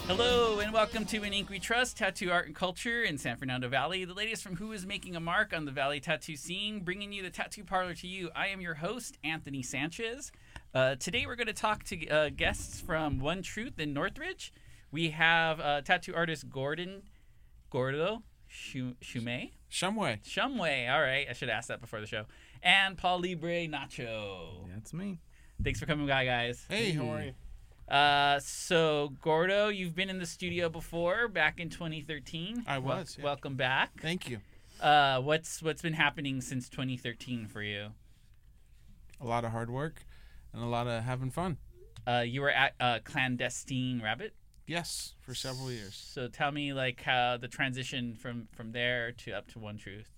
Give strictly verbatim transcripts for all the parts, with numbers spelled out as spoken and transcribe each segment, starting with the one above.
Hello and welcome to An Ink We Trust, tattoo art and culture in San Fernando Valley. The latest from who is making a mark on the Valley tattoo scene, bringing you the tattoo parlor to you. I am your host, Anthony Sanchez. Uh, today we're going to talk to uh, guests from One Truth in Northridge. We have uh, tattoo artist Gordon Gordo Shume. Shumway. Shumway. All right, I should ask that before the show. And Paul Libre Nacho. That's me. Thanks for coming by, guys. Hey, how are you? Uh, so Gordo, you've been in the studio before, back in twenty thirteen. I was. Wel- yeah. Welcome back. Thank you. Uh, what's what's been happening since twenty thirteen for you? A lot of hard work and a lot of having fun. Uh, you were at uh, Clandestine Rabbit. Yes, for several years. So tell me, like, how the transition from from there to up to One Truth.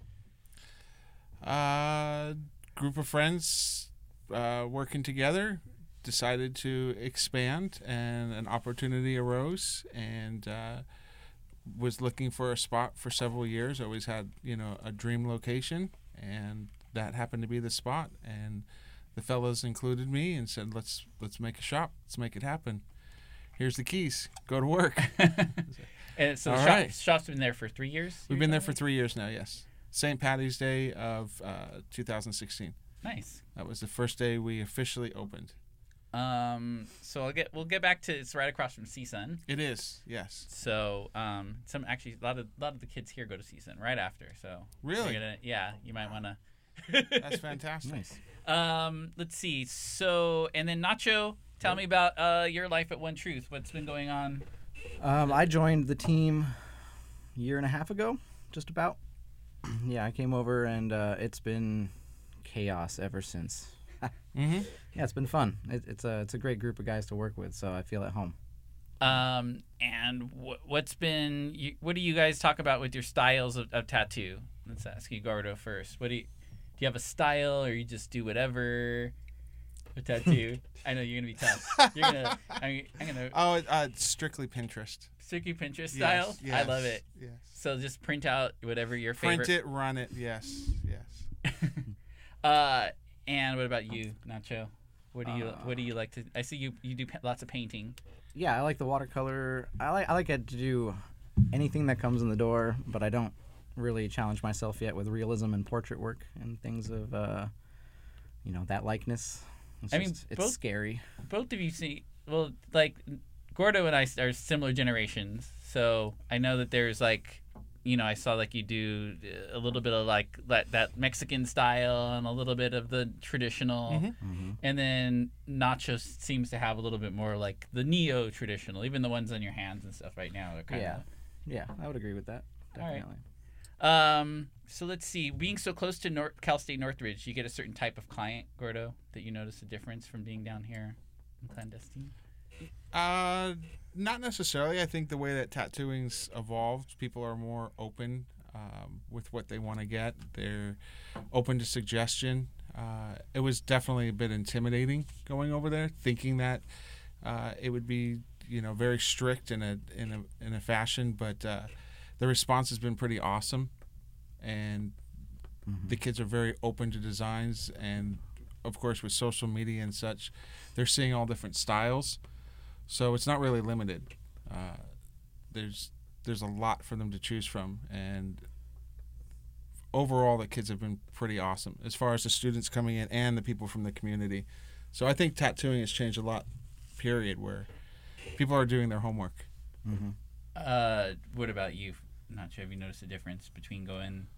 Uh, group of friends uh, working together decided to expand, and an opportunity arose, and uh, was looking for a spot for several years. Always had, you know, a dream location, and that happened to be the spot. And the fellas included me and said, "Let's let's make a shop. Let's make it happen. Here's the keys. Go to work." And so All the shop, right. shop's been there for three years? We've been there for three years now. Yes, Saint Patty's Day of uh, two thousand sixteen. Nice. That was the first day we officially opened. Um, so I'll get we'll get back to it's right across from C S U N. It is, yes. So um, some actually a lot of a lot of the kids here go to C S U N right after. So Really? you're gonna, yeah, you might want to. That's fantastic. Nice. Um, let's see. So, and then Nacho, tell me about uh, your life at One Truth. What's been going on? Um, I joined the team a year and a half ago, just about. Yeah, I came over, and uh, it's been chaos ever since. Mm-hmm. Yeah, it's been fun. It, it's a it's a great group of guys to work with, so I feel at home. Um, and wh- what's been? You, what do you guys talk about with your styles of, of tattoo? Let's ask you, Gordo, first. What do you do? You have a style, or you just do whatever? A tattoo. I know you're gonna be tough. You're gonna. I'm, I'm gonna. Oh, uh, strictly Pinterest. Strictly Pinterest style. Yes, I yes, love it. Yes. So just print out whatever your favorite. Print it, run it. Yes, yes. uh, and what about you, Nacho? What do you Uh, What do you like to? I see you you do pa- lots of painting. Yeah, I like the watercolor. I like I like it to do anything that comes in the door, but I don't really challenge myself yet with realism and portrait work and things of uh, you know, that likeness. It's I mean, just, it's both- scary. Both of you see, well, like Gordo and I are similar generations, so I know that there's like, you know, I saw like you do a little bit of like that, that Mexican style and a little bit of the traditional, Mhm. Mm-hmm. and then Nacho seems to have a little bit more like the neo traditional. Even the ones on your hands and stuff right now are kind Yeah. of. Yeah, I would agree with that. All right. Definitely. Um. So let's see. Being so close to North, Cal State Northridge, you get a certain type of client, Gordo, that you notice a difference from being down here in Clandestine. Uh, not necessarily. I think the way that tattooing's evolved, people are more open um, with what they want to get. They're open to suggestion. Uh, it was definitely a bit intimidating going over there, thinking that uh, it would be, you know, very strict in a in a in a fashion. But uh, the response has been pretty awesome, and Mhm. the kids are very open to designs. And of course, with social media and such, they're seeing all different styles. So it's not really limited. Uh, there's there's a lot for them to choose from, and overall, the kids have been pretty awesome as far as the students coming in and the people from the community. So I think tattooing has changed a lot. Period. Where people are doing their homework. Mm-hmm. Uh, what about you? Not sure. Have you noticed a difference between going,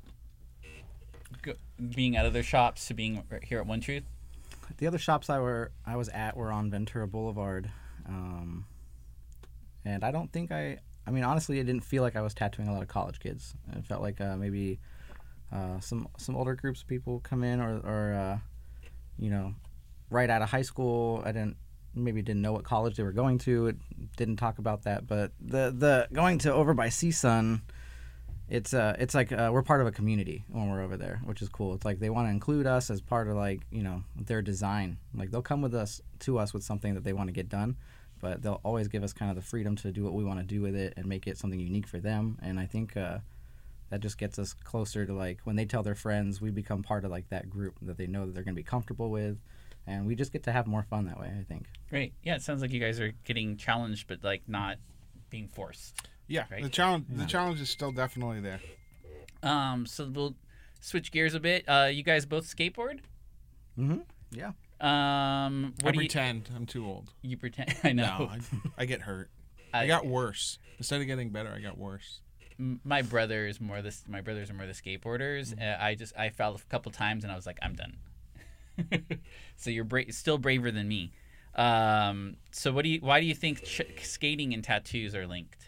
go, being at other shops to being right here at One Truth? The other shops I were I was at were on Ventura Boulevard, um, and I don't think I. I mean, honestly, it didn't feel like I was tattooing a lot of college kids. It felt like uh, maybe uh, some some older groups of people come in, or or uh, you know, right out of high school. I didn't maybe didn't know what college they were going to. It didn't talk about that, but the the going to over by C S U N. It's uh, it's like uh, we're part of a community when we're over there, which is cool. It's like they want to include us as part of, like, you know, their design. Like, they'll come with us to us with something that they want to get done, but they'll always give us kind of the freedom to do what we want to do with it and make it something unique for them. And I think uh, that just gets us closer to, like, when they tell their friends, we become part of, like, that group that they know that they're going to be comfortable with, and we just get to have more fun that way, I think. Great. Yeah, it sounds like you guys are getting challenged, but like not being forced. Yeah, Right. the challenge Yeah. the challenge is still definitely there. Um, so we'll switch gears a bit. Uh, you guys both skateboard? Mm-hmm. Yeah. Um, what I do you, pretend I'm too old. you pretend? I know. No, I, I get hurt. I- I got worse. Instead of getting better, I got worse. M- my brother is more the my brothers are more the skateboarders. Mm-hmm. Uh, I just I fell a couple times and I was like, I'm done. So you're bra- still braver than me. Um, so what do you? Why do you think ch- skating and tattoos are linked?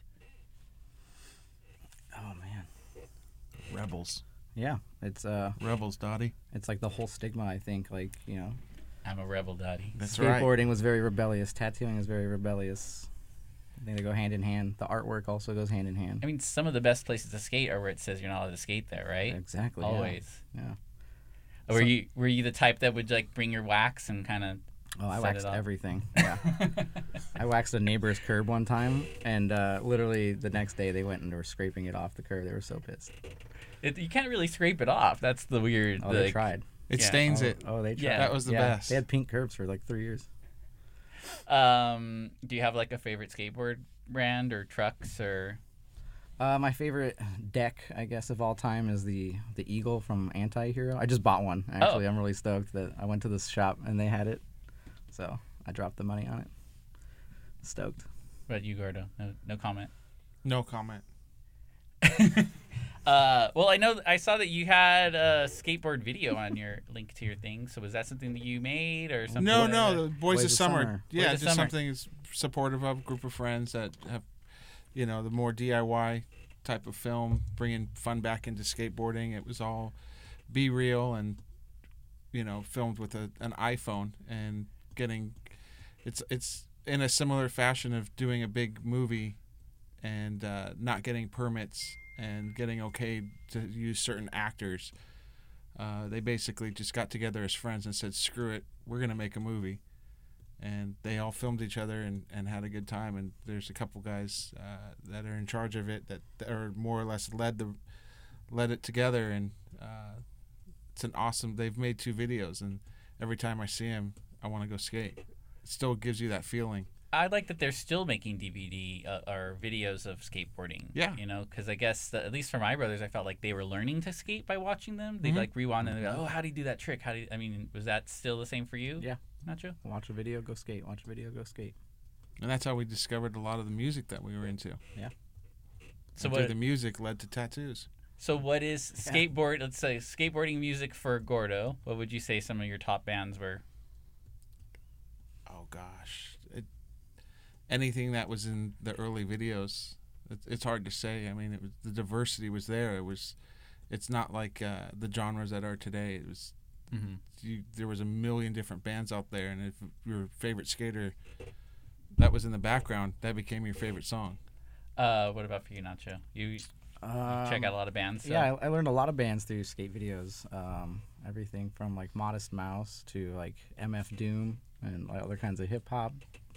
Oh man. Rebels. Yeah. It's uh, Rebels, Dottie. it's like the whole stigma. I think like you know, I'm a rebel, daddy. That's right. skateboarding was very rebellious. Tattooing is very rebellious. I think they go hand in hand. The artwork also goes hand in hand. I mean, some of the best places to skate are where it says you're not allowed to skate there, right? Exactly. yeah. Always. Yeah. Were So- you were you the type that would like bring your wax and kind of? Oh, I Set it waxed up. everything. Yeah. I waxed a neighbor's curb one time, and uh, literally the next day they went and were scraping it off the curb. They were so pissed. It, you can't really scrape it off. That's the weird. Oh, they like- tried. It Yeah. stains oh, it. Oh, they tried. Yeah. That was the Yeah, best. They had pink curbs for like three years. Um, do you have like a favorite skateboard brand or trucks or? Uh, my favorite deck, I guess, of all time is the the Eagle from Anti-Hero. I just bought one. Actually, Oh. I'm really stoked that I went to this shop and they had it, so I dropped the money on it. Stoked. But you, Gordo, no, no comment. No comment. Uh, well, I know I saw that you had a skateboard video on your link to your thing. So was that something that you made or something? No, that- no, the Boys, Boys of of Summer. Summer. Yeah, Boys of just Summer. something is supportive of a group of friends that have, you know, the more D I Y type of film, bringing fun back into skateboarding. It was all be real and, you know, filmed with a, an iPhone and getting, it's it's in a similar fashion of doing a big movie and uh, not getting permits and getting okay to use certain actors. Uh, they basically just got together as friends and said, screw it, we're going to make a movie. And they all filmed each other and, and had a good time. And there's a couple guys uh, that are in charge of it that, that are more or less led the led it together. And uh, it's an awesome, they've made two videos. And every time I see them, I want to go skate. It still gives you that feeling. I like that they're still making D V D uh, or videos of skateboarding. Yeah. You know, because I guess that, at least for my brothers, I felt like they were learning to skate by watching them. They'd Mhm. like rewind and they'd go, "Oh, how do you do that trick? How do you?" I mean, was that still the same for you? Yeah. Nacho. Watch a video, go skate. Watch a video, go skate. And that's how we discovered a lot of the music that we were into. So And what? through the music led to tattoos. So what is skateboard? Let's say skateboarding music for Gordo. What would you say some of your top bands were? Oh gosh, it, anything that was in the early videos, it, it's hard to say. I mean, it was, the diversity was there. It was, it's not like uh, the genres that are today. It was, Mm-hmm. you, there was a million different bands out there, and if your favorite skater that was in the background, that became your favorite song. Uh, what about for you, Nacho? You Um, check out a lot of bands. So. Yeah, I, I learned a lot of bands through skate videos. Um, everything from like Modest Mouse to like M F Doom and like other kinds of hip hop.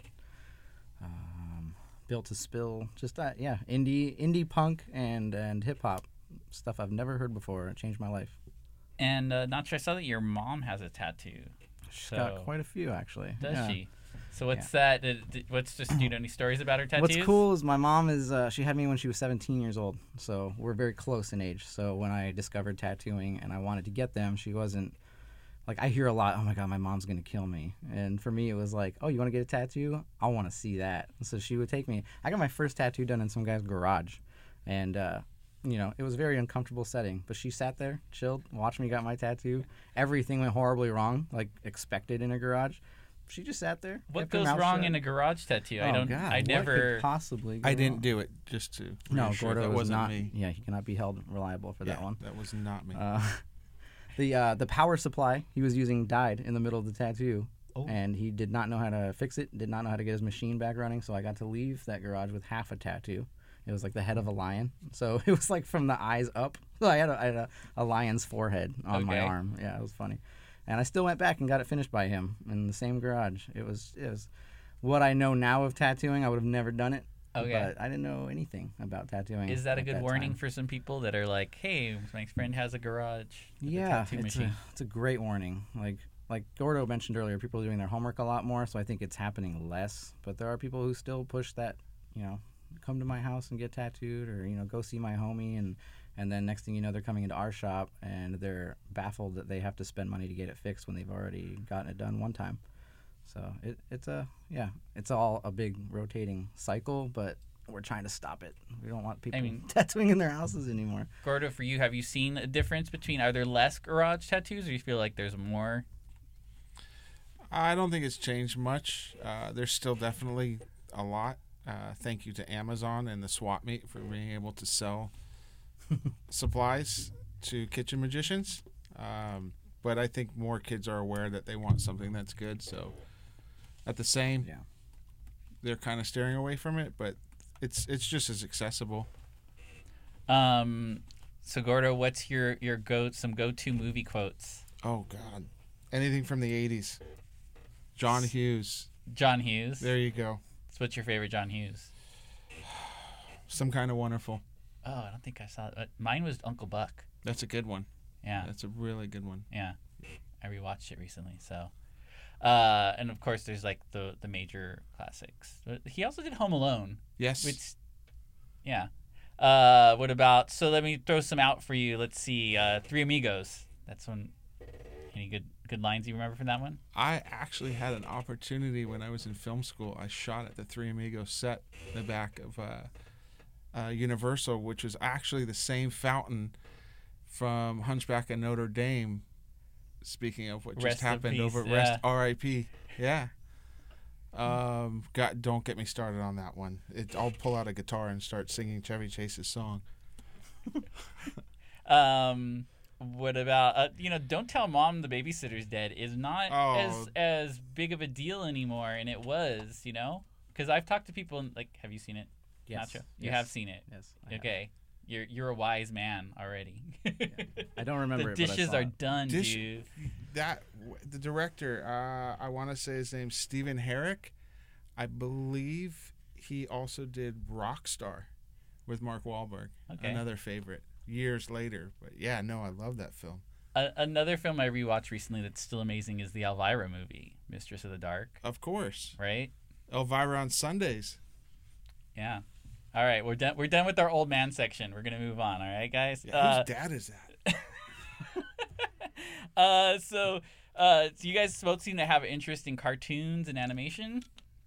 Um, Built to Spill, just that, yeah, indie indie punk and and hip hop stuff I've never heard before. It changed my life. And uh, Nacho, I saw that your mom has a tattoo. She's So- got quite a few actually. Does yeah. she? So what's that? uh, d- What's just? Do you know any stories about her tattoos? What's cool is my mom is uh, she had me when she was seventeen years old, so we're very close in age. So when I discovered tattooing and I wanted to get them, she wasn't like, I hear a lot, oh my god, my mom's gonna kill me, and for me it was like, oh, you want to get a tattoo? I want to see that. So she would take me. I got my first tattoo done in some guy's garage, and uh, you know, it was a very uncomfortable setting, but she sat there, chilled, watched me got my tattoo. Everything went horribly wrong, like expected in a garage. She just sat there. What kept her goes mouth wrong shut. in a garage tattoo? I Oh, don't. God, I what never. could possibly go I wrong? didn't do it, just to No, reassure, Gordo that was wasn't not. me. Yeah, he cannot be held reliable for that Yeah, one. That was not me. Uh, the uh, the power supply he was using died in the middle of the tattoo, Oh. and he did not know how to fix it. Did not know how to get his machine back running. So I got to leave that garage with half a tattoo. It was like the head of a lion. So it was like from the eyes up. So I had a, I had a, a lion's forehead on my Okay. arm. Yeah, it was funny. And I still went back and got it finished by him in the same garage. It was it was what I know now of tattooing. I would have never done it. Okay. But I didn't know anything about tattooing. Is that a at good warning time. for some people that are like, "Hey, my friend has a garage with a Yeah, tattoo it's machine"? a, it's a great warning. Like like Gordo mentioned earlier, people are doing their homework a lot more, so I think it's happening less. But there are people who still push that, you know, come to my house and get tattooed, or you know, go see my homie, and and then next thing you know, they're coming into our shop and they're baffled that they have to spend money to get it fixed when they've already gotten it done one time. So it, it's a yeah, it's all a big rotating cycle, but we're trying to stop it. We don't want people I mean, tattooing in their houses anymore. Gordo, for you, have you seen a difference between, are there less garage tattoos, or you feel like there's more? I don't think it's changed much. Uh, there's still definitely a lot. Uh, thank you to Amazon and the swap meet for being able to sell supplies to kitchen magicians. Um, but I think more kids are aware that they want something that's good. So at the same, Yeah. they're kind of steering away from it, but it's it's just as accessible. Um, so Gordo, what's your your go some go to movie quotes? Oh God, anything from the eighties. John Hughes. John Hughes. There you go. So what's your favorite John Hughes? Some Kind of Wonderful. Oh, I don't think I saw it. Mine was Uncle Buck. That's a good one. Yeah, That's a really good one. yeah. I rewatched it recently. So, uh, and of course, there's like the the major classics. But he also did Home Alone, Yes. which, yeah. Uh, what about? So let me throw some out for you. Let's see. Uh, Three Amigos. That's one. Any good good lines you remember from that one? I actually had an opportunity when I was in film school. I shot at the Three Amigos set in the back of uh, uh, Universal, which was actually the same fountain from Hunchback of Notre Dame. Speaking of what Rest just in happened peace, over yeah. Rest R I P Yeah. Um, got don't get me started on that one. It, I'll pull out a guitar and start singing Chevy Chase's song. Um, what about uh, you know? Don't tell mom the babysitter's dead is not Oh. as as big of a deal anymore, and it was, you know, because I've talked to people and, like, have you seen it? Yes. Nacho? You Yes. have seen it. Yes. I have. Okay, you're you're a wise man already. I don't remember the it, but I dishes saw are it. done, Dish- dude. That the director, uh, I want to say his name's Stephen Herrick. I believe he also did Rockstar with Mark Wahlberg. Okay. Another favorite years later. But yeah, no, I love that film. A- another film I rewatched recently that's still amazing is the Elvira movie, Mistress of the Dark. Of course, Right? Elvira on Sundays. Yeah. All right, we're done. We're done with our old man section. We're gonna move on. All right, guys. Yeah, Uh, whose dad is that? uh, so, uh, so you guys both seem to have an interest in cartoons and animation.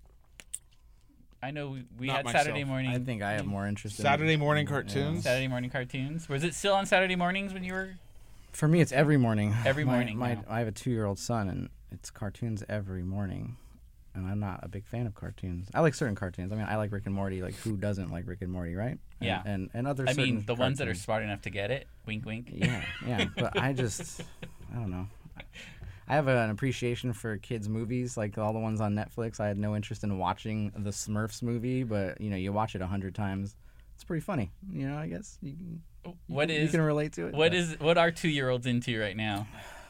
I know we, we Not had myself. Saturday morning. I think I have more interest in Saturday morning yeah. cartoons? Saturday morning cartoons. Was it still on Saturday mornings when you were? For me, it's every morning. Every My- morning My, now. I have a two-year-old son, and it's cartoons every morning. And I'm not a big fan of cartoons. I like certain cartoons. I mean, I like Rick and Morty. Like, who doesn't like Rick and Morty, right? And, Yeah. And and other. I mean, certain the ones that are cartoons. smart enough to get it. Wink, wink. Yeah, yeah. But I just, I don't know. I have an appreciation for kids' movies, like all the ones on Netflix. I had no interest in watching the Smurfs movie, but you know, you watch it a hundred times. It's pretty funny, you know. I guess you, can- you What can, is you can relate to it. what but is what are two year olds into right now?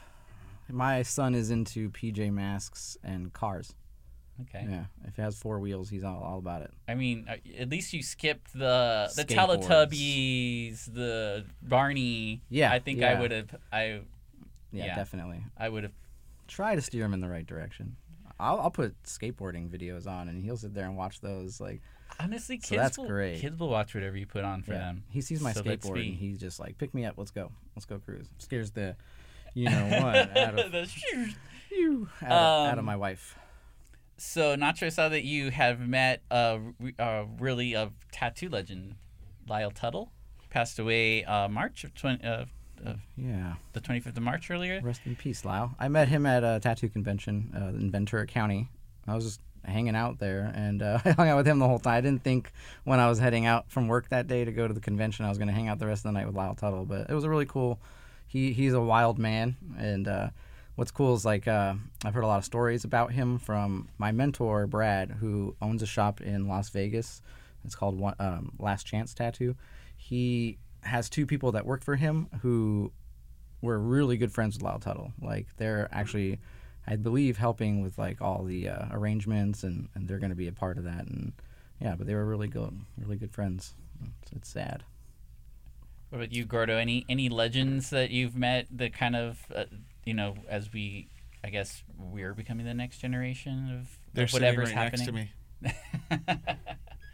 my son is into P J Masks and cars. Okay. Yeah, if it has four wheels, he's all, all about it. I mean, uh, at least you skipped the the Skateboards. Teletubbies, the Barney. Yeah, I think I yeah. would have. I Yeah, Yeah. definitely. I would have. Try to steer him in the right direction. I'll, I'll put skateboarding videos on, and he'll sit there and watch those. Like, Honestly, So kids that's will, great. kids will watch whatever you put on for yeah. them. He sees my So let's skateboard, be- and he's just like, "Pick me up, let's go, let's go cruise." Scares the, you know what, out of The shoo- Phew, out, of, out of Um, my wife. So, Nacho, I saw that you have met a, a really a tattoo legend, Lyle Tuttle, passed away uh, March of twenty, uh, of Yeah. the twenty-fifth of March earlier. Rest in peace, Lyle. I met him at a tattoo convention uh, in Ventura County. I was just hanging out there, and uh, I hung out with him the whole time. I didn't think when I was heading out from work that day to go to the convention I was going to hang out the rest of the night with Lyle Tuttle. But it was a really cool. He he's a wild man, and uh, what's cool is like uh, I've heard a lot of stories about him from my mentor Brad, who owns a shop in Las Vegas. It's called one, um, Last Chance Tattoo. He has two people that work for him who were really good friends with Lyle Tuttle. Like, they're actually, I believe, helping with like all the uh, arrangements, and, and they're going to be a part of that. And yeah, but they were really good, really good friends. It's, it's sad. What about you, Gordo? Any any legends that you've met that kind of, uh, you know, as we, I guess we're becoming the next generation of, They're of sitting whatever's right happening. next to me.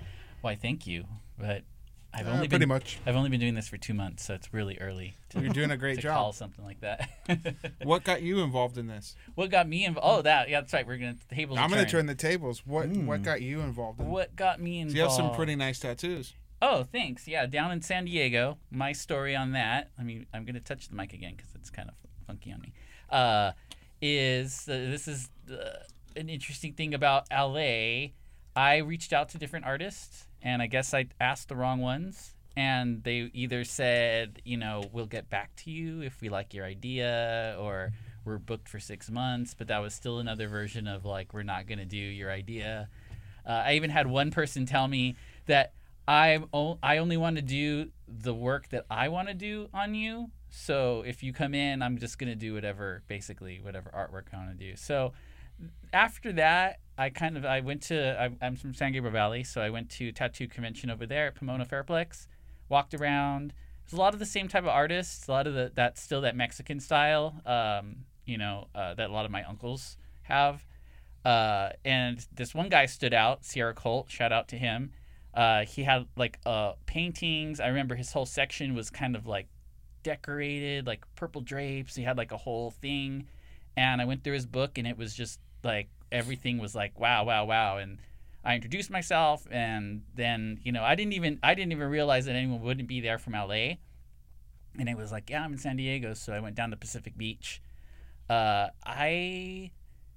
Why, thank you. But I've Uh, only pretty been, much. I've only been doing this for two months, so it's really early. To, You're doing a great to job. call something like that. What got you involved in this? What got me involved? Oh, that. Yeah, that's right. We're gonna the tables. I'm going to turn the tables. What What got you involved in? What got me involved? So you have some pretty nice tattoos. Oh, thanks. Yeah, down in San Diego. My story on that. I mean, I'm gonna touch the mic again because it's kind of funky on me. Uh, is uh, this is uh, an interesting thing about L A. I reached out to different artists, and I guess I asked the wrong ones. And they either said, you know, we'll get back to you if we like your idea, or we're booked for six months. But that was still another version of like, we're not going to do your idea. Uh, I even had one person tell me that I'm o- I only want to do the work that I want to do on you. So if you come in, I'm just going to do whatever, basically, whatever artwork I want to do. So after that, I kind of, I went to, I, I'm from San Gabriel Valley, so I went to Tattoo Convention over there at Pomona Fairplex. Walked around. There's a lot of the same type of artists. A lot of the that still that Mexican style. Um, you know uh, that a lot of my uncles have. Uh, and this one guy stood out. Sierra Colt. Shout out to him. Uh, he had like uh, paintings. I remember his whole section was kind of like decorated, like purple drapes. He had like a whole thing. And I went through his book, and it was just like everything was like wow, wow, wow. And I introduced myself, and then, you know, I didn't even I didn't even realize that anyone wouldn't be there from L A. And it was like, yeah, I'm in San Diego, so I went down to Pacific Beach. Uh, I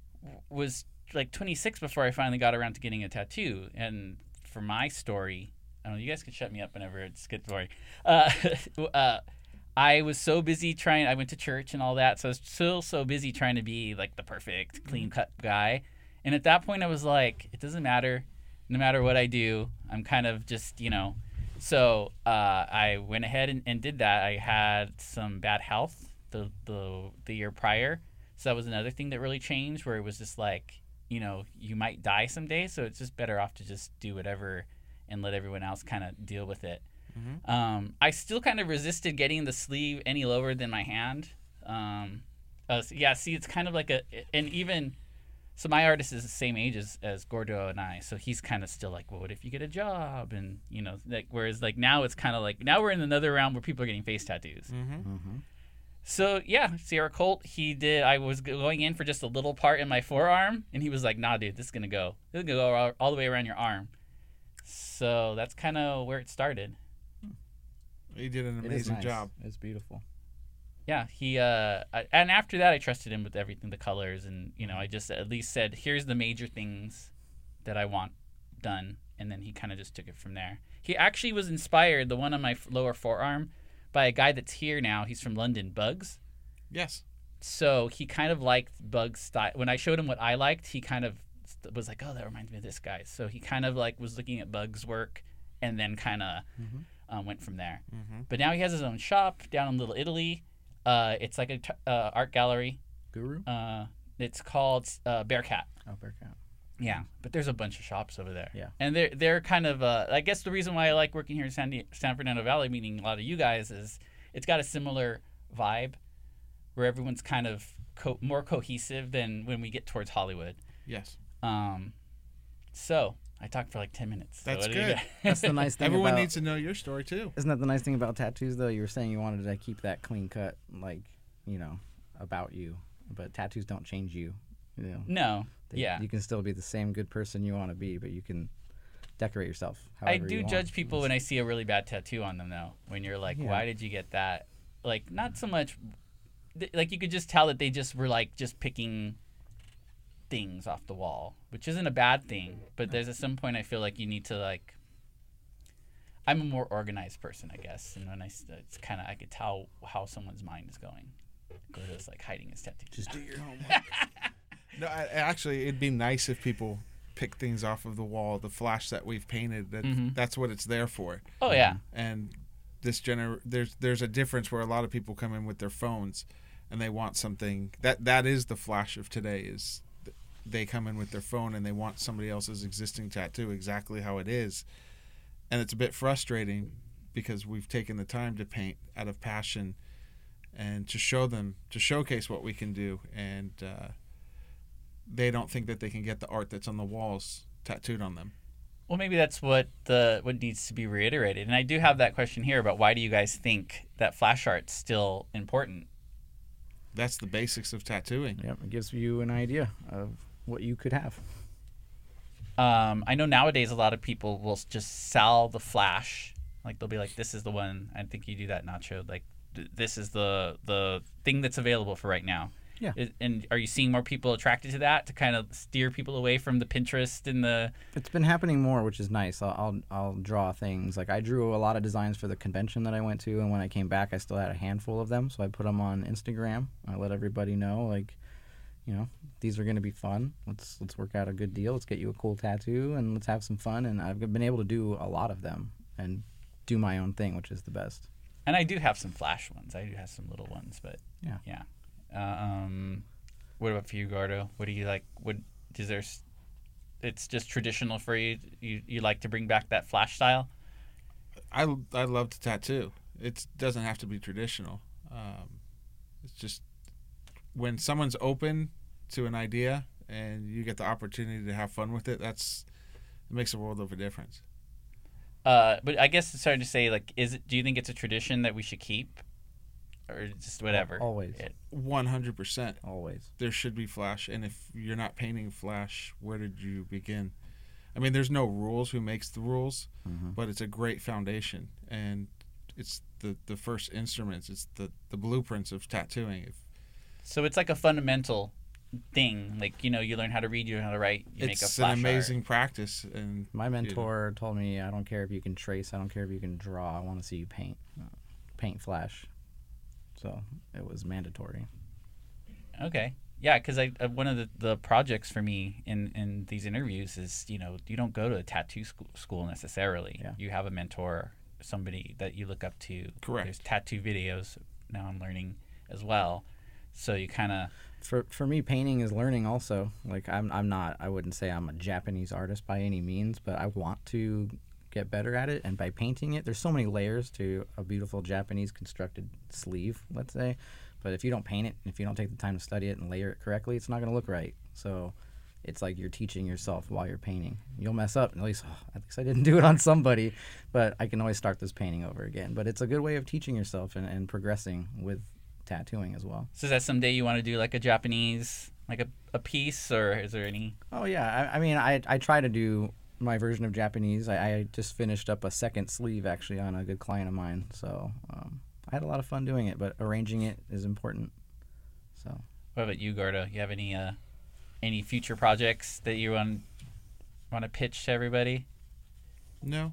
was like twenty-six before I finally got around to getting a tattoo. And for my story, I don't know, you guys can shut me up whenever it's good story. Uh, uh, I was so busy trying. I went to church and all that, so I was still so busy trying to be like the perfect clean cut guy. And at that point, I was like, it doesn't matter. No matter what I do, I'm kind of just, you know. So uh, I went ahead and, and did that. I had some bad health the, the the year prior. So that was another thing that really changed, where it was just like, you know, you might die someday. So it's just better off to just do whatever and let everyone else kind of deal with it. Mm-hmm. Um, I still kind of resisted getting the sleeve any lower than my hand. Um, uh, so yeah, see, it's kind of like a, and even... So my artist is the same age as, as Gordo and I, so he's kind of still like, well, what if you get a job? And, you know, like, whereas like now it's kind of like, now we're in another round where people are getting face tattoos. Mm-hmm. Mm-hmm. So yeah, Sierra Colt, he did, I was going in for just a little part in my forearm, and he was like, nah, dude, this is going to go, this is going to go all, all the way around your arm. So that's kind of where it started. You did an It is amazing nice. job. It's beautiful. Yeah, he uh, I, and after that, I trusted him with everything, the colors, and you know, I just at least said, "Here's the major things that I want done," and then he kind of just took it from there. He actually was inspired, the one on my lower forearm, by a guy that's here now. He's from London, Bugs. Yes. So he kind of liked Bugs' style. When I showed him what I liked, he kind of was like, "Oh, that reminds me of this guy." So he kind of like was looking at Bugs' work, and then kind of mm-hmm. um, went from there. Mm-hmm. But now he has his own shop down in Little Italy. Uh, it's like a t- uh, art gallery. Guru? Uh, it's called uh, Bearcat. Oh, Bearcat. Yeah, but there's a bunch of shops over there. Yeah. And they're they're kind of. Uh, I guess the reason why I like working here in San, Di- San Fernando Valley, meeting a lot of you guys, is it's got a similar vibe, where everyone's kind of co- more cohesive than when we get towards Hollywood. Yes. Um. So I talked for like ten minutes. So That's what do you good. got? That's the nice thing Everyone about... needs to know your story, too. Isn't that the nice thing about tattoos, though? You were saying you wanted to keep that clean cut, like, you know, about you. But tattoos don't change you. You know, No. They, yeah. You can still be the same good person you want to be, but you can decorate yourself I however do you want. judge people when I see a really bad tattoo on them, though. When you're like, Yeah. why did you get that? Like, not so much... th- Like, you could just tell that they just were, like, just picking things off the wall, which isn't a bad thing. But there's at some point I feel like you need to, like... I'm a more organized person, I guess. And when I... s- It's kind of... I could tell how someone's mind is going. Gordo's, like, hiding his tattoo. Just do your homework. No, I, actually, it'd be nice if people pick things off of the wall, the flash that we've painted. That Mm-hmm. That's what it's there for. Oh, yeah. And this gener- there's there's a difference where a lot of people come in with their phones, and they want something that that is the flash of today. Is th- they come in with their phone and they want somebody else's existing tattoo exactly how it is, and it's a bit frustrating because we've taken the time to paint out of passion and to show them, to showcase what we can do, and uh, they don't think that they can get the art that's on the walls tattooed on them. Well, maybe that's what the what needs to be reiterated. And I do have that question here about why do you guys think that flash art's still important? That's the basics of tattooing. Yep, it gives you an idea of what you could have. Um, I know nowadays a lot of people will just sell the flash. Like they'll be like, "This is the one." I think you do that, Nacho. Like, th- this is the the thing that's available for right now. Yeah. Is, and are you seeing more people attracted to that to kind of steer people away from the Pinterest and the? It's been happening more, which is nice. I'll, I'll I'll draw things. Like I drew a lot of designs for the convention that I went to, and when I came back, I still had a handful of them. So I put them on Instagram. I let everybody know, like, you know, these are going to be fun. Let's let's work out a good deal. Let's get you a cool tattoo, and let's have some fun. And I've been able to do a lot of them and do my own thing, which is the best. And I do have some flash ones. I do have some little ones, but Yeah. yeah. Um, what about for you, Gordo? What do you like? What is there? s- It's just traditional for you. You you like to bring back that flash style? I, I love to tattoo. It doesn't have to be traditional. Um, it's just when someone's open to an idea and you get the opportunity to have fun with it, that's it makes a world of a difference. Uh, but I guess it's hard to say. Like, is it? Do you think it's a tradition that we should keep, or just whatever? Always. It- one hundred percent. Always. There should be flash, and if you're not painting flash, where did you begin? I mean, there's no rules. Who makes the rules? Mhm. But it's a great foundation, and it's the, the first instruments. It's the, the blueprints of tattooing. If so it's like a fundamental thing. Like, you know, you learn how to read, you learn how to write, you make a it's flash an amazing art. practice, and My you know, mentor told me, I don't care if you can trace, I don't care if you can draw, I want to see you paint. Uh, paint flash. So it was mandatory. Okay. Yeah, because I uh, one of the, the projects for me in, in these interviews is, you know, you don't go to a tattoo school, school necessarily. Yeah. You have a mentor, somebody that you look up to. Correct. There's tattoo videos now I'm learning as well. So you kind of, For for me, painting is learning also. Like I'm I'm not, I wouldn't say I'm a Japanese artist by any means, but I want to get better at it. And by painting it, there's so many layers to a beautiful Japanese constructed sleeve, let's say. But if you don't paint it, if you don't take the time to study it and layer it correctly, it's not going to look right. So it's like you're teaching yourself while you're painting. You'll mess up, and at least, oh, at least I didn't do it on somebody, but I can always start this painting over again. But it's a good way of teaching yourself and, and progressing with tattooing as well. so is that someday you want to do like a Japanese, like a, a piece, or is there any? Oh yeah, I, I mean, I I try to do my version of Japanese. I, I just finished up a second sleeve actually on a good client of mine, so um, I had a lot of fun doing it. But arranging it is important. So What about you, Gordo? You have any uh, any future projects that you want want to pitch to everybody? no.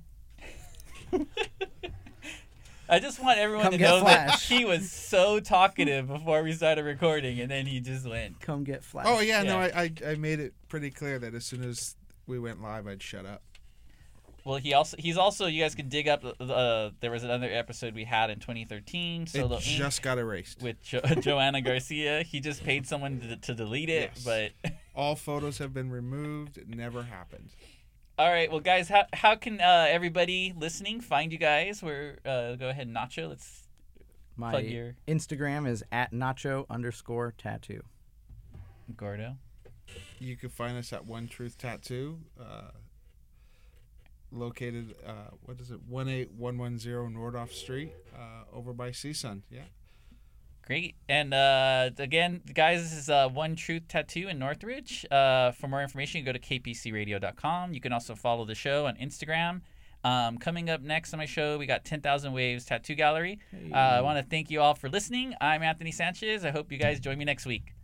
I just want everyone Come to get know that Flash. he was so talkative before we started recording, and then he just went. come get Flash. Oh yeah, no. Yeah. I, I I made it pretty clear that as soon as we went live, I'd shut up. Well, he also he's also you guys can dig up. Uh, there was another episode we had in twenty thirteen, Solo it Inc just got erased. with jo- Joanna Garcia. He just paid someone to, to delete it, Yes. but. All photos have been removed. It never happened. All right, well, guys, how how can uh, everybody listening find you guys? We're uh, go ahead, Nacho. Let's My plug your Instagram is at nacho underscore tattoo. Gordo. You can find us at One Truth Tattoo, uh, located uh, what is it, one eight one one zero Nordhoff Street, uh, over by CSUN. Yeah. Great. And uh, again, guys, this is uh, One Truth Tattoo in Northridge. Uh, for more information, you go to k p c radio dot com. You can also follow the show on Instagram. Um, coming up next on my show, we got ten thousand Waves Tattoo Gallery. Uh, I want to thank you all for listening. I'm Anthony Sanchez. I hope you guys join me next week.